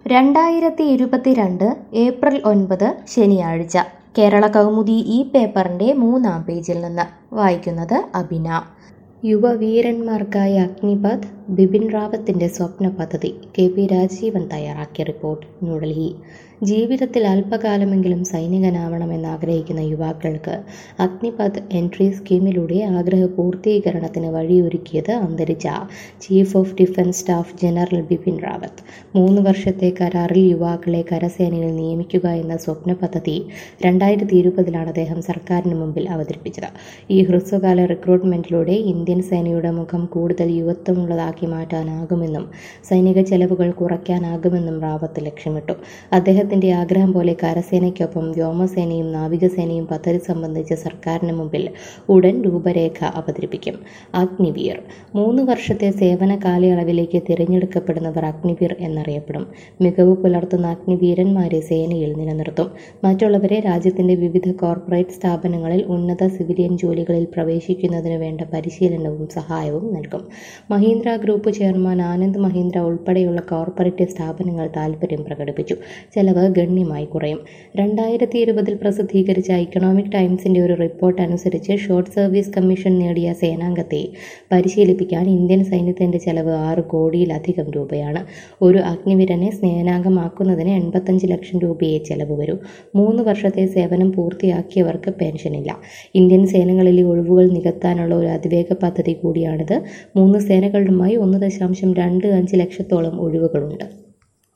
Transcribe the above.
2022 April 9 ശനിയാഴ്ച കേരള കൗമുദി ഈ പേപ്പറിന്റെ 3-ാം പേജിൽ നിന്ന് വായിക്കുന്നത് അബിന. യുവവീരന്മാർക്കായി അഗ്നിപഥ് ബിപിൻ റാവത്തിന്റെ സ്വപ്ന പദ്ധതി. കെ.പി. രാജീവൻ തയ്യാറാക്കിയ റിപ്പോർട്ട്. ന്യൂഡൽഹി. ജീവിതത്തിൽ അല്പകാലമെങ്കിലും സൈനികനാവണമെന്ന് ആഗ്രഹിക്കുന്ന യുവാക്കൾക്ക് അഗ്നിപഥ് എൻട്രി സ്കീമിലൂടെ ആഗ്രഹ പൂർത്തീകരണത്തിന് വഴിയൊരുക്കിയത് അന്തരിച്ച chief of defence staff general Bipin Rawat. 3 വർഷത്തെ കരാറിൽ യുവാക്കളെ കരസേനയിൽ നിയമിക്കുക എന്ന സ്വപ്ന പദ്ധതി 2020-ലാണ് അദ്ദേഹം സർക്കാരിന് മുമ്പിൽ അവതരിപ്പിച്ചത്. ഈ ഹ്രസ്വകാല റിക്രൂട്ട്മെന്റിലൂടെ ഇന്ത്യൻ സേനയുടെ മുഖം കൂടുതൽ യുവത്വമുള്ളതാക്കി മാറ്റാനാകുമെന്നും സൈനിക ചെലവുകൾ കുറയ്ക്കാനാകുമെന്നും റാവത്ത് ലക്ഷ്യമിട്ടു. അദ്ദേഹത്തിന്റെ ആഗ്രഹം പോലെ കരസേനയ്ക്കൊപ്പം വ്യോമസേനയും നാവികസേനയും പദ്ധതി സംബന്ധിച്ച് സർക്കാരിന് മുമ്പിൽ ഉടൻ രൂപരേഖ അവതരിപ്പിക്കും. അഗ്നിവീർ. 3 വർഷത്തെ സേവന കാലയളവിലേക്ക് തിരഞ്ഞെടുക്കപ്പെടുന്നവർ അഗ്നിവീർ എന്നറിയപ്പെടും. മികവ് പുലർത്തുന്ന അഗ്നിവീരന്മാരെ സേനയിൽ നിലനിർത്തും. മറ്റുള്ളവരെ രാജ്യത്തിന്റെ വിവിധ കോർപ്പറേറ്റ് സ്ഥാപനങ്ങളിൽ ഉന്നത സിവിലിയൻ ജോലികളിൽ പ്രവേശിക്കുന്നതിനു വേണ്ട പരിശീലനവും സഹായവും നൽകും. മഹീന്ദ്ര ഗ്രൂപ്പ് ചെയർമാൻ ആനന്ദ് മഹീന്ദ്ര ഉൾപ്പെടെയുള്ള കോർപ്പറേറ്റ് സ്ഥാപനങ്ങൾ താൽപര്യം പ്രകടിപ്പിച്ചു. ചെലവ് ഗണ്യമായി കുറയും. 2020 പ്രസിദ്ധീകരിച്ച ഇക്കണോമിക് ടൈംസിന്റെ ഒരു റിപ്പോർട്ട് അനുസരിച്ച് ഷോർട്ട് സർവീസ് കമ്മീഷൻ നേടിയ സേനാംഗത്തെ പരിശീലിപ്പിക്കാൻ ഇന്ത്യൻ സൈന്യത്തിന്റെ ചെലവ് 6 കോടിയിലധികം രൂപയാണ്. ഒരു അഗ്നിവീരനെ സേനാംഗമാക്കുന്നതിന് 85 ലക്ഷം രൂപയെ ചെലവ് വരൂ. 3 വർഷത്തെ സേവനം പൂർത്തിയാക്കിയവർക്ക് പെൻഷനില്ല. ഇന്ത്യൻ സേനകളിലെ ഒഴിവുകൾ നികത്താനുള്ള ഒരു അതിവേഗ പദ്ധതി കൂടിയാണിത്. 3 സേനകളിലുമായി 1.25 ലക്ഷത്തോളം ഒഴിവുകളുണ്ട്.